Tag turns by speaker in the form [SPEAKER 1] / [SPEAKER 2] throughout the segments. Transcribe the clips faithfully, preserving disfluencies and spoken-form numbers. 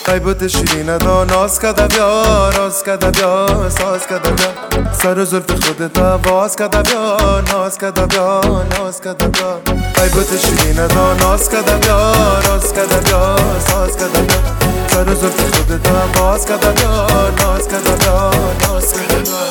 [SPEAKER 1] ای بوت شیرین دا ناز کده بیا، راز کده بیا، ساز کده بیا، سر و زلف خودت باز کده بیا، ناز کده بیا، ناز کده بیا. ای بوت شیرین دا ناز کده بیا، راز کده بیا، ساز کده بیا، سر و زلف خودت باز کده بیا، ناز کده بیا، ناز کده بیا.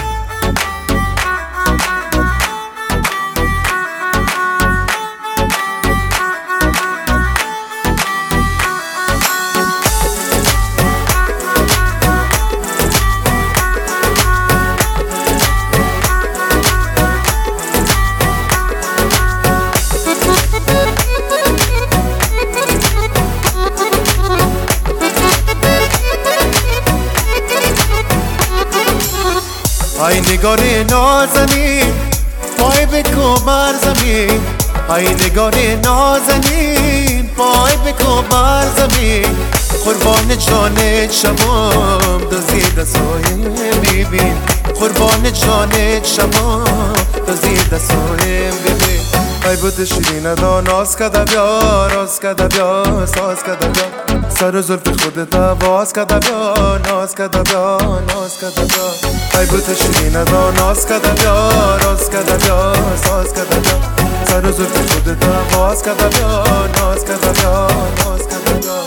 [SPEAKER 1] ای نگار نازنین پای بکو بر زمین، ای نگار نازنین پای بکو بر زمین، قربان جانت شبام دزید سایه میبین، قربان جانت شبام دزید سایه ببین. ای بوت شیرین دا ناز کده بیا، راز کده بیا، ساز کده بیا، سر و زلف خودت باز کده بیا، ناز کده بیا، ناز کده بیا. ای بوت شیرین دا ناز کده بیا، راز کده بیا، ساز کده بیا، سر و زلف خودت باز کده بیا، ناز کده بیا، ناز کده بیا.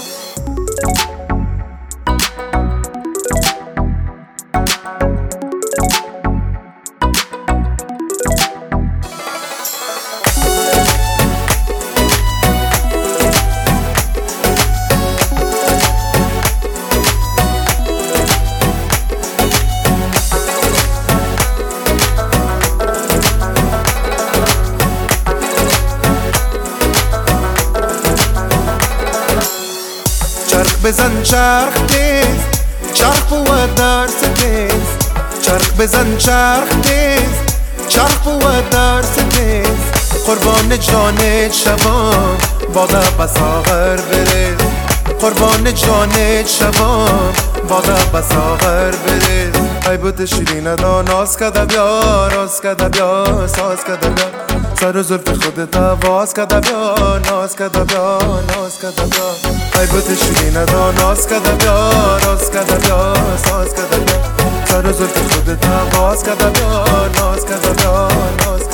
[SPEAKER 1] چرخ بزن چرخ تیز، چرخ بود درس تیز، چرخ بزن چرخ تیز، چرخ بود درس تیز، قربان جانت شبام باده بساغر بریز، قربان جانت شبام باده بساغر بریز. ای بوت شیرین دا ناز کده بیا، راز کده بیا، ساز کده بیا، سر و زلف خودت باز کده بیا، ناز کده بیا، ناز کده بیا. ای بوت شیرین دا ناز کده بیا، راز کده بیا، ساز کده بیا، سر و زلف خودت باز کده بیا، ناز کده بیا، ناز کده بیا.